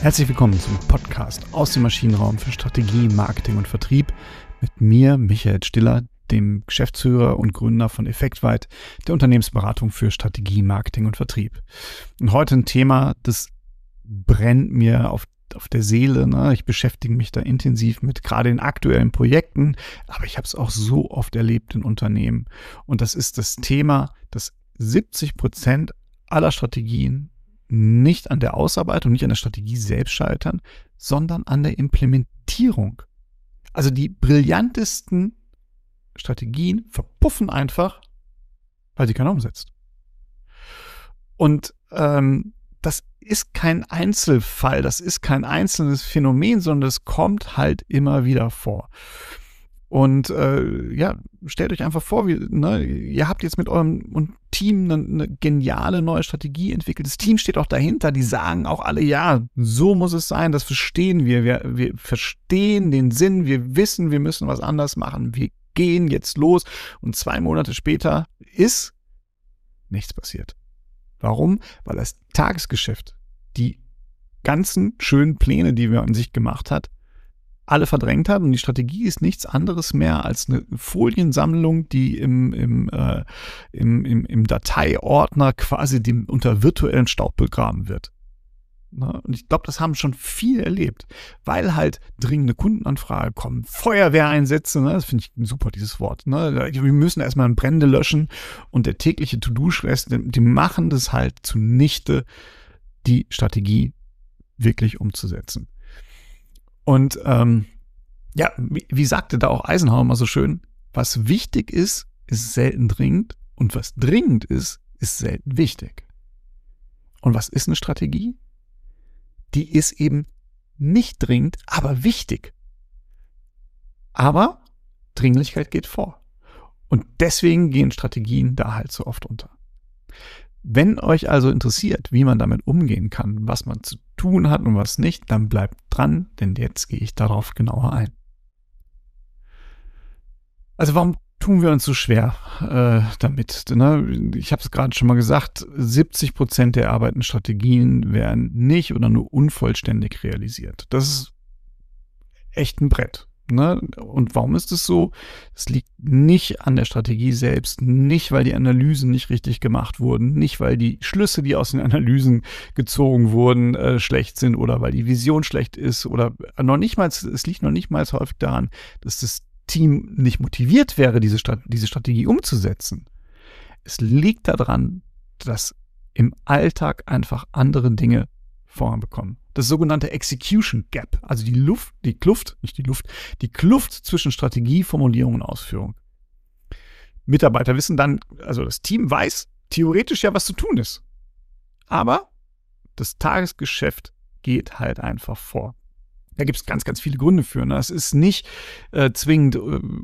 Herzlich willkommen zum Podcast aus dem Maschinenraum für Strategie, Marketing und Vertrieb mit mir, Michael Stiller, dem Geschäftsführer und Gründer von Effektweit, der Unternehmensberatung für Strategie, Marketing und Vertrieb. Und heute ein Thema, das brennt mir auf der Seele. Ne? Ich beschäftige mich da intensiv mit gerade in aktuellen Projekten, aber ich habe es auch so oft erlebt in Unternehmen. Und das ist das Thema, dass 70% aller Strategien nicht an der Ausarbeitung, nicht an der Strategie selbst scheitern, sondern an der Implementierung. Also die brillantesten Strategien verpuffen einfach, weil sie keiner umsetzt. Und das ist kein Einzelfall, das ist kein einzelnes Phänomen, sondern es kommt halt immer wieder vor. Und stellt euch einfach vor, ihr habt jetzt mit eurem Team eine geniale neue Strategie entwickelt. Das Team steht auch dahinter, die sagen auch alle, ja, so muss es sein, das verstehen wir. Wir verstehen den Sinn, wir wissen, wir müssen was anders machen. Wir gehen jetzt los und 2 Monate später ist nichts passiert. Warum? Weil das Tagesgeschäft, die ganzen schönen Pläne, die man an sich gemacht hat, alle verdrängt hat, und die Strategie ist nichts anderes mehr als eine Foliensammlung, die im Dateiordner quasi unter virtuellen Staub begraben wird. Und ich glaube, das haben schon viele erlebt, weil halt dringende Kundenanfragen kommen, Feuerwehreinsätze, das finde ich super, dieses Wort. Wir müssen erstmal Brände löschen, und der tägliche To-Do-Stress, die machen das halt zunichte, die Strategie wirklich umzusetzen. Und wie sagte da auch Eisenhower mal so schön, was wichtig ist selten dringend, und was dringend ist selten wichtig. Und was ist eine Strategie? Die ist eben nicht dringend, aber wichtig. Aber Dringlichkeit geht vor. Und deswegen gehen Strategien da halt so oft unter. Wenn euch also interessiert, wie man damit umgehen kann, was man zu tun hat und was nicht, dann bleibt dran, denn jetzt gehe ich darauf genauer ein. Also warum tun wir uns so schwer damit? Ne? Ich habe es gerade schon mal gesagt, 70% der erarbeiteten Strategien werden nicht oder nur unvollständig realisiert. Das ist echt ein Brett. Ne? Und warum ist es so? Es liegt nicht an der Strategie selbst, nicht weil die Analysen nicht richtig gemacht wurden, nicht weil die Schlüsse, die aus den Analysen gezogen wurden, schlecht sind, oder weil die Vision schlecht ist, oder es liegt noch nicht mal häufig daran, dass das Team nicht motiviert wäre, diese Strategie umzusetzen. Es liegt daran, dass im Alltag einfach andere Dinge Vorrang bekommen. Das sogenannte Execution Gap, also die Kluft zwischen Strategie, Formulierung und Ausführung. Mitarbeiter wissen dann, also das Team weiß theoretisch ja, was zu tun ist. Aber das Tagesgeschäft geht halt einfach vor. Da gibt es ganz, ganz viele Gründe für. Ne? Es ist nicht zwingend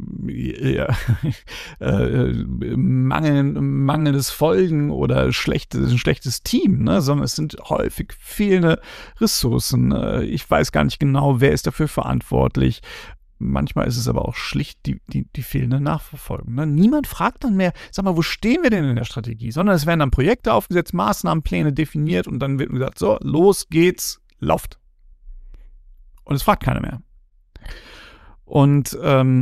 mangelndes Folgen oder ein schlechtes Team, ne? Sondern es sind häufig fehlende Ressourcen. Ich weiß gar nicht genau, wer ist dafür verantwortlich. Manchmal ist es aber auch schlicht die fehlende Nachverfolgung. Ne? Niemand fragt dann mehr, sag mal, wo stehen wir denn in der Strategie? Sondern es werden dann Projekte aufgesetzt, Maßnahmenpläne definiert, und dann wird gesagt, so, los geht's, lauft. Und es fragt keiner mehr. Und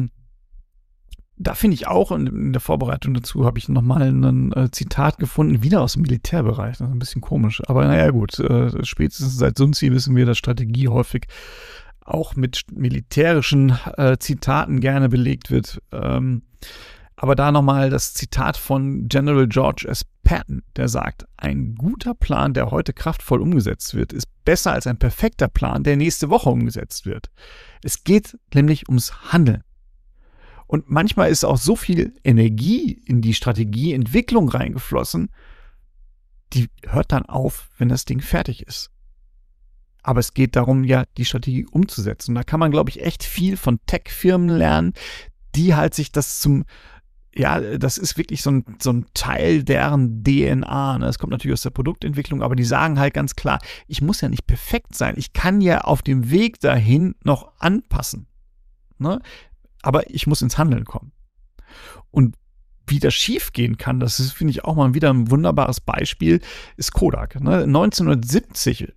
da finde ich auch, und in der Vorbereitung dazu habe ich nochmal ein Zitat gefunden, wieder aus dem Militärbereich. Das ist ein bisschen komisch. Aber naja gut, spätestens seit Sun Tzu wissen wir, dass Strategie häufig auch mit militärischen Zitaten gerne belegt wird. Aber da nochmal das Zitat von General George S. Patton, der sagt, ein guter Plan, der heute kraftvoll umgesetzt wird, ist besser als ein perfekter Plan, der nächste Woche umgesetzt wird. Es geht nämlich ums Handeln. Und manchmal ist auch so viel Energie in die Strategieentwicklung reingeflossen, die hört dann auf, wenn das Ding fertig ist. Aber es geht darum, ja, die Strategie umzusetzen. Und da kann man, glaube ich, echt viel von Tech-Firmen lernen, die halt sich das das ist wirklich so ein Teil deren DNA. Ne? Das kommt natürlich aus der Produktentwicklung, aber die sagen halt ganz klar, ich muss ja nicht perfekt sein. Ich kann ja auf dem Weg dahin noch anpassen. Ne? Aber ich muss ins Handeln kommen. Und wie das schief gehen kann, das ist, finde ich, auch mal wieder ein wunderbares Beispiel, ist Kodak. Ne? 1970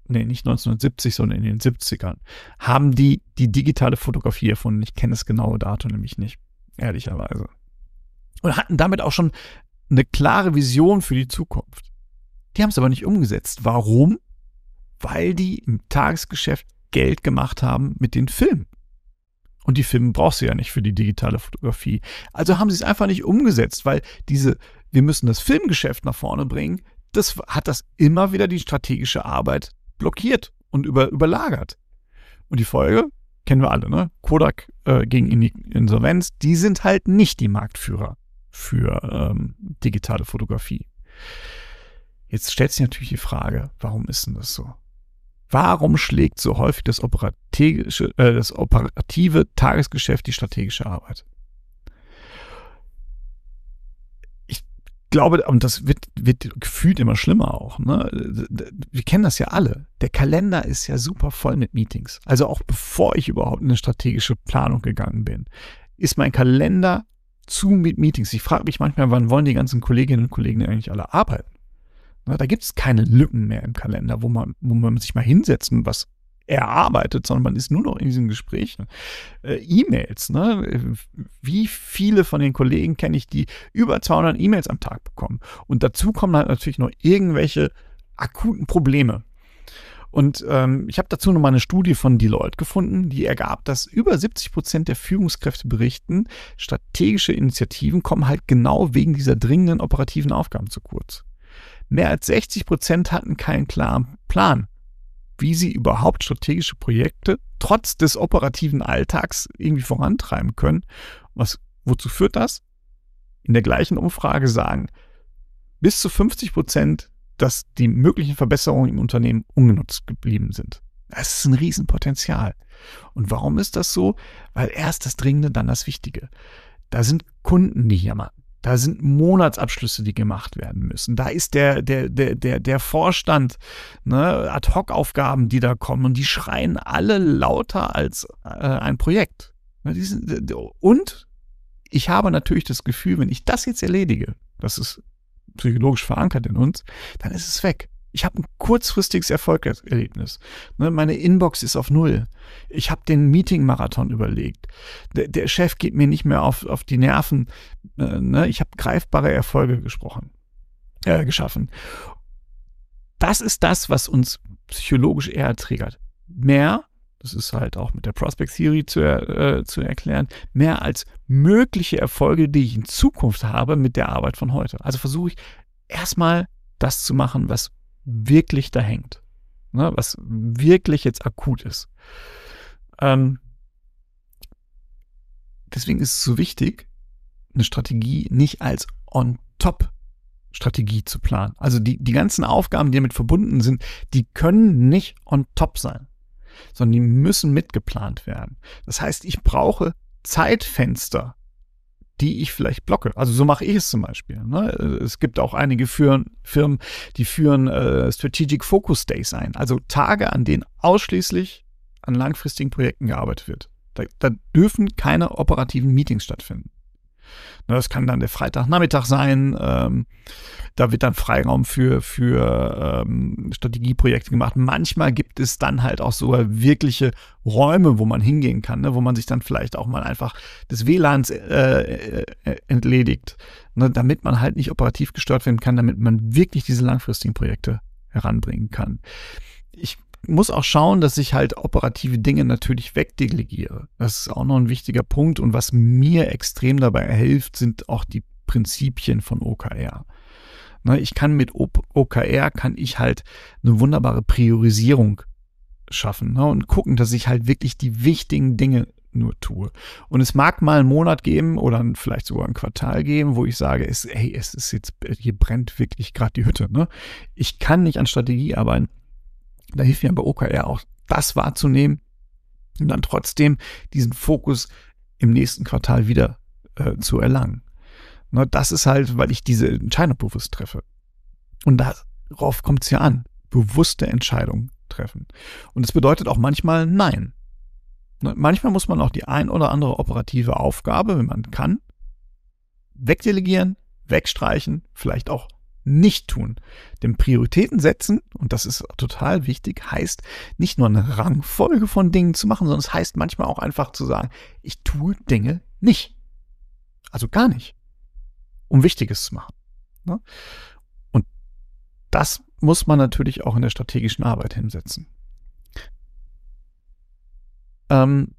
nicht 1970, sondern in den 70ern, haben die digitale Fotografie erfunden. Ich kenne das genaue Datum nämlich nicht, ehrlicherweise. Und hatten damit auch schon eine klare Vision für die Zukunft. Die haben es aber nicht umgesetzt. Warum? Weil die im Tagesgeschäft Geld gemacht haben mit den Filmen. Und die Filme brauchst du ja nicht für die digitale Fotografie. Also haben sie es einfach nicht umgesetzt, weil wir müssen das Filmgeschäft nach vorne bringen, hat das immer wieder die strategische Arbeit blockiert und überlagert. Und die Folge kennen wir alle, ne? Kodak ging in die Insolvenz. Die sind halt nicht die Marktführer für digitale Fotografie. Jetzt stellt sich natürlich die Frage, warum ist denn das so? Warum schlägt so häufig das operative Tagesgeschäft die strategische Arbeit? Ich glaube, und das wird gefühlt immer schlimmer auch, ne? Wir kennen das ja alle. Der Kalender ist ja super voll mit Meetings. Also auch bevor ich überhaupt in eine strategische Planung gegangen bin, ist mein Kalender zu mit Meetings. Ich frage mich manchmal, wann wollen die ganzen Kolleginnen und Kollegen eigentlich alle arbeiten? Da gibt es keine Lücken mehr im Kalender, wo man sich mal hinsetzt und was erarbeitet, sondern man ist nur noch in diesen Gesprächen. E-Mails, ne? Wie viele von den Kollegen kenne ich, die über 200 E-Mails am Tag bekommen? Und dazu kommen halt natürlich noch irgendwelche akuten Probleme. Und ich habe dazu noch mal eine Studie von Deloitte gefunden, die ergab, dass über 70% der Führungskräfte berichten, strategische Initiativen kommen halt genau wegen dieser dringenden operativen Aufgaben zu kurz. Mehr als 60% hatten keinen klaren Plan, wie sie überhaupt strategische Projekte trotz des operativen Alltags irgendwie vorantreiben können. Wozu führt das? In der gleichen Umfrage sagen bis zu 50%, dass die möglichen Verbesserungen im Unternehmen ungenutzt geblieben sind. Das ist ein Riesenpotenzial. Und warum ist das so? Weil erst das Dringende, dann das Wichtige. Da sind Kunden, die jammern. Da sind Monatsabschlüsse, die gemacht werden müssen. Da ist der Vorstand, ne, Ad-Hoc-Aufgaben, die da kommen. Und die schreien alle lauter als ein Projekt. Und ich habe natürlich das Gefühl, wenn ich das jetzt erledige, das ist psychologisch verankert in uns, dann ist es weg. Ich habe ein kurzfristiges Erfolgserlebnis. Ne, meine Inbox ist auf Null. Ich habe den Meeting-Marathon überlegt. Der Chef geht mir nicht mehr auf die Nerven. Ne, ich habe greifbare Erfolge geschaffen. Das ist das, was uns psychologisch eher triggert. Mehr, das ist halt auch mit der Prospect Theory zu erklären, mehr als mögliche Erfolge, die ich in Zukunft habe mit der Arbeit von heute. Also versuche ich erstmal das zu machen, was wirklich da hängt, ne, was wirklich jetzt akut ist. Deswegen ist es so wichtig, eine Strategie nicht als On-Top-Strategie zu planen. Also die ganzen Aufgaben, die damit verbunden sind, die können nicht on-top sein, sondern die müssen mitgeplant werden. Das heißt, ich brauche Zeitfenster, die ich vielleicht blocke. Also so mache ich es zum Beispiel. Ne? Es gibt auch einige Firmen, die führen Strategic Focus Days ein. Also Tage, an denen ausschließlich an langfristigen Projekten gearbeitet wird. Da dürfen keine operativen Meetings stattfinden. Das kann dann der Freitagnachmittag sein. Da wird dann Freiraum für Strategieprojekte gemacht. Manchmal gibt es dann halt auch sogar wirkliche Räume, wo man hingehen kann, ne, wo man sich dann vielleicht auch mal einfach des WLANs entledigt, ne, damit man halt nicht operativ gestört werden kann, damit man wirklich diese langfristigen Projekte heranbringen kann. Ich muss auch schauen, dass ich halt operative Dinge natürlich wegdelegiere. Das ist auch noch ein wichtiger Punkt. Und was mir extrem dabei hilft, sind auch die Prinzipien von OKR. Ich kann mit OKR halt eine wunderbare Priorisierung schaffen, ne, und gucken, dass ich halt wirklich die wichtigen Dinge nur tue. Und es mag mal einen Monat geben oder vielleicht sogar ein Quartal geben, wo ich sage, es ist jetzt, hier brennt wirklich gerade die Hütte. Ne? Ich kann nicht an Strategie arbeiten. Da hilft mir bei OKR auch, das wahrzunehmen und dann trotzdem diesen Fokus im nächsten Quartal wieder zu erlangen. Ne, das ist halt, weil ich diese Entscheidung bewusst treffe. Und darauf kommt es ja an, bewusste Entscheidungen treffen. Und das bedeutet auch manchmal Nein. Ne, manchmal muss man auch die ein oder andere operative Aufgabe, wenn man kann, wegdelegieren, wegstreichen, vielleicht auch nicht tun. Denn Prioritäten setzen, und das ist total wichtig, heißt nicht nur eine Rangfolge von Dingen zu machen, sondern es heißt manchmal auch einfach zu sagen, ich tue Dinge nicht. Also gar nicht. Um Wichtiges zu machen. Ne? Und das muss man natürlich auch in der strategischen Arbeit hinsetzen. Ein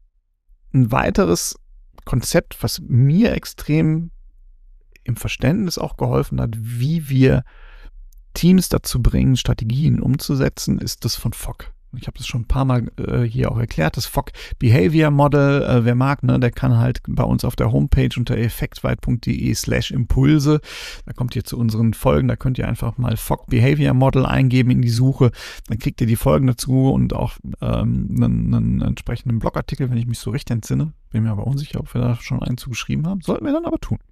weiteres Konzept, was mir extrem im Verständnis auch geholfen hat, wie wir Teams dazu bringen, Strategien umzusetzen, ist das von Fogg. Ich habe das schon ein paar Mal hier auch erklärt, das Fogg Behavior Model, wer mag, ne, der kann halt bei uns auf der Homepage unter effektweit.de/Impulse, da kommt ihr zu unseren Folgen, da könnt ihr einfach mal Fogg Behavior Model eingeben in die Suche, dann kriegt ihr die Folgen dazu und auch einen entsprechenden Blogartikel, wenn ich mich so recht entsinne. Bin mir aber unsicher, ob wir da schon einen zugeschrieben haben, sollten wir dann aber tun.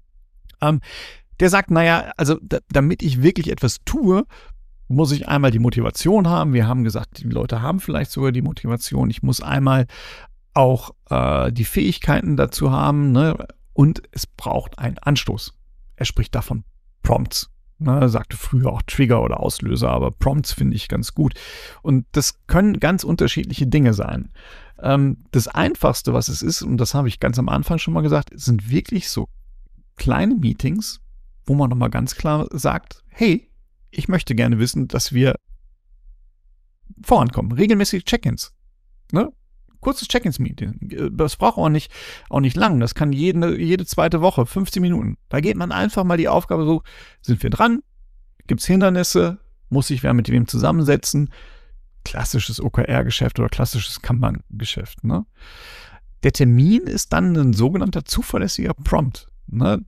Der sagt, naja, also damit ich wirklich etwas tue, muss ich einmal die Motivation haben. Wir haben gesagt, die Leute haben vielleicht sogar die Motivation. Ich muss einmal auch die Fähigkeiten dazu haben, ne? Und es braucht einen Anstoß. Er spricht davon Prompts. Ne? Er sagte früher auch Trigger oder Auslöser, aber Prompts finde ich ganz gut. Und das können ganz unterschiedliche Dinge sein. Das Einfachste, was es ist, und das habe ich ganz am Anfang schon mal gesagt, sind wirklich so kleine Meetings, wo man nochmal ganz klar sagt, hey, ich möchte gerne wissen, dass wir vorankommen. Regelmäßige Check-ins. Ne? Kurzes Check-ins-Meeting. Das braucht auch nicht lang. Das kann jede zweite Woche, 15 Minuten. Da geht man einfach mal die Aufgabe so, sind wir dran? Gibt es Hindernisse? Muss sich wer mit wem zusammensetzen? Klassisches OKR-Geschäft oder klassisches Kanban-Geschäft. Ne? Der Termin ist dann ein sogenannter zuverlässiger Prompt. Ne,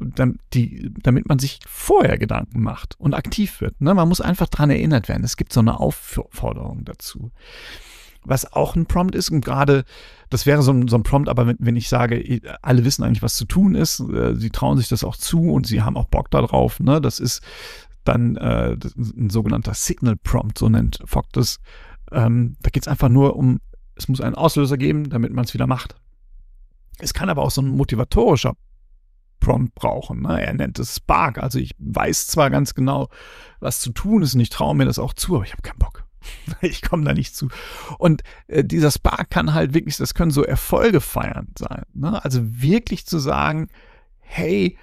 damit man sich vorher Gedanken macht und aktiv wird. Ne, man muss einfach daran erinnert werden. Es gibt so eine Aufforderung dazu. Was auch ein Prompt ist, und gerade, das wäre so ein Prompt, aber wenn ich sage, alle wissen eigentlich, was zu tun ist, sie trauen sich das auch zu und sie haben auch Bock darauf, ne, das ist dann ein sogenannter Signal Prompt, so nennt Fogg das. Da geht es einfach nur um, es muss einen Auslöser geben, damit man es wieder macht. Es kann aber auch so ein motivatorischer Prompt brauchen. Ne? Er nennt es Spark. Also ich weiß zwar ganz genau, was zu tun ist und ich traue mir das auch zu, aber ich habe keinen Bock. Ich komme da nicht zu. Und dieser Spark kann halt wirklich, das können so Erfolge feiern sein. Ne? Also wirklich zu sagen, hey,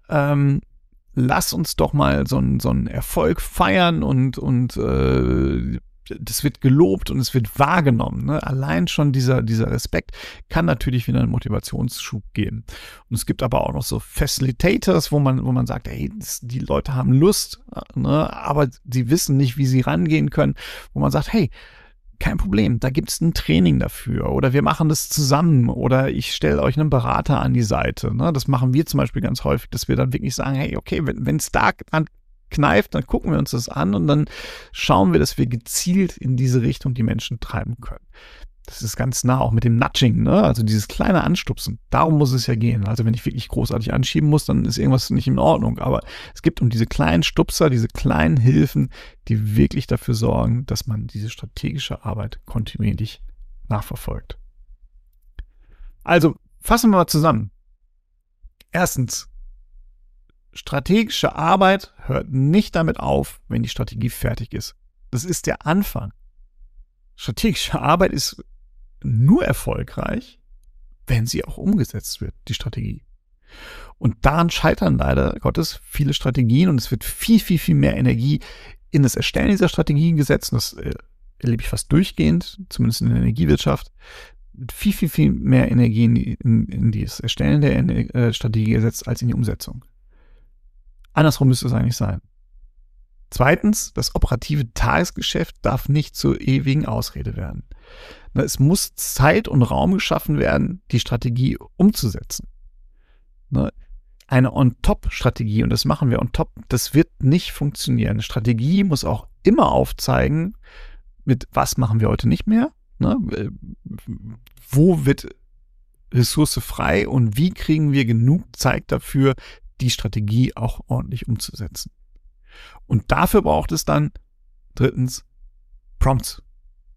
lass uns doch mal so einen Erfolg feiern und das wird gelobt und es wird wahrgenommen. Ne? Allein schon dieser Respekt kann natürlich wieder einen Motivationsschub geben. Und es gibt aber auch noch so Facilitators, wo man sagt, hey, die Leute haben Lust, ne? Aber sie wissen nicht, wie sie rangehen können. Wo man sagt, hey, kein Problem, da gibt es ein Training dafür oder wir machen das zusammen oder ich stelle euch einen Berater an die Seite. Ne? Das machen wir zum Beispiel ganz häufig, dass wir dann wirklich sagen, hey, okay, wenn es da kneift, dann gucken wir uns das an und dann schauen wir, dass wir gezielt in diese Richtung die Menschen treiben können. Das ist ganz nah auch mit dem Nudging, ne? Also dieses kleine Anstupsen. Darum muss es ja gehen. Also wenn ich wirklich großartig anschieben muss, dann ist irgendwas nicht in Ordnung. Aber es gibt um diese kleinen Stupser, diese kleinen Hilfen, die wirklich dafür sorgen, dass man diese strategische Arbeit kontinuierlich nachverfolgt. Also fassen wir mal zusammen. Erstens, strategische Arbeit hört nicht damit auf, wenn die Strategie fertig ist. Das ist der Anfang. Strategische Arbeit ist nur erfolgreich, wenn sie auch umgesetzt wird, die Strategie. Und daran scheitern leider Gottes viele Strategien und es wird viel, viel, viel mehr Energie in das Erstellen dieser Strategien gesetzt. Und das erlebe ich fast durchgehend, zumindest in der Energiewirtschaft. Viel, viel, viel mehr Energie in das Erstellen der Strategie gesetzt als in die Umsetzung. Andersrum müsste es eigentlich sein. Zweitens, das operative Tagesgeschäft darf nicht zur ewigen Ausrede werden. Es muss Zeit und Raum geschaffen werden, die Strategie umzusetzen. Eine On-Top-Strategie, und das machen wir on-top, das wird nicht funktionieren. Eine Strategie muss auch immer aufzeigen, mit was machen wir heute nicht mehr, wo wird Ressource frei und wie kriegen wir genug Zeit dafür, die Strategie auch ordentlich umzusetzen. Und dafür braucht es dann, drittens, Prompts.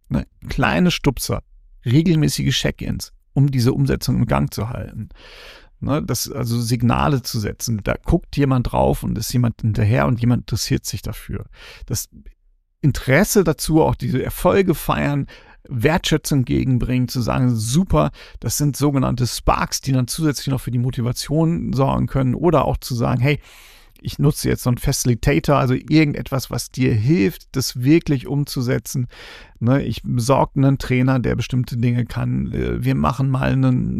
Kleine Stupser, regelmäßige Check-ins, um diese Umsetzung im Gang zu halten. Ne, also Signale zu setzen. Da guckt jemand drauf und ist jemand hinterher und jemand interessiert sich dafür. Das Interesse dazu, auch diese Erfolge feiern, Wertschätzung gegenbringen, zu sagen, super, das sind sogenannte Sparks, die dann zusätzlich noch für die Motivation sorgen können, oder auch zu sagen, hey, ich nutze jetzt so einen Facilitator, also irgendetwas, was dir hilft, das wirklich umzusetzen. Ne, ich besorge einen Trainer, der bestimmte Dinge kann. Wir machen mal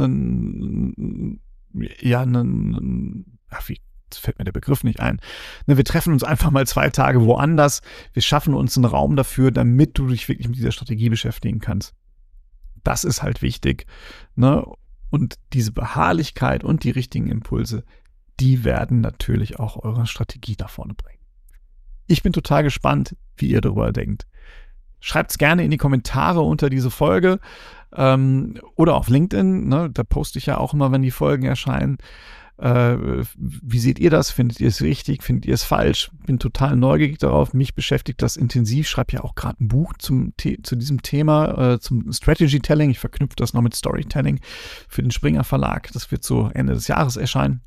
jetzt fällt mir der Begriff nicht ein. Ne, wir treffen uns einfach mal 2 Tage woanders. Wir schaffen uns einen Raum dafür, damit du dich wirklich mit dieser Strategie beschäftigen kannst. Das ist halt wichtig. Ne? Und diese Beharrlichkeit und die richtigen Impulse, die werden natürlich auch eure Strategie nach vorne bringen. Ich bin total gespannt, wie ihr darüber denkt. Schreibt es gerne in die Kommentare unter diese Folge oder auf LinkedIn. Ne? Da poste ich ja auch immer, wenn die Folgen erscheinen. Wie seht ihr das? Findet ihr es richtig? Findet ihr es falsch? Bin total neugierig darauf. Mich beschäftigt das intensiv. Ich schreibe ja auch gerade ein Buch zu diesem Thema, zum Strategy Telling. Ich verknüpfe das noch mit Storytelling für den Springer Verlag. Das wird so Ende des Jahres erscheinen.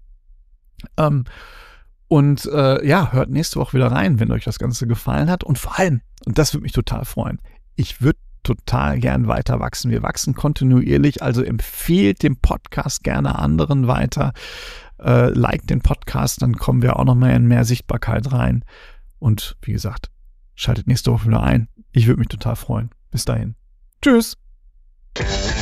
Hört nächste Woche wieder rein, wenn euch das Ganze gefallen hat. Und vor allem, und das würde mich total freuen, ich würde total gern weiter wachsen. Wir wachsen kontinuierlich, also empfehlt den Podcast gerne anderen weiter. Liked den Podcast, dann kommen wir auch noch mal in mehr Sichtbarkeit rein. Und wie gesagt, schaltet nächste Woche wieder ein. Ich würde mich total freuen. Bis dahin. Tschüss.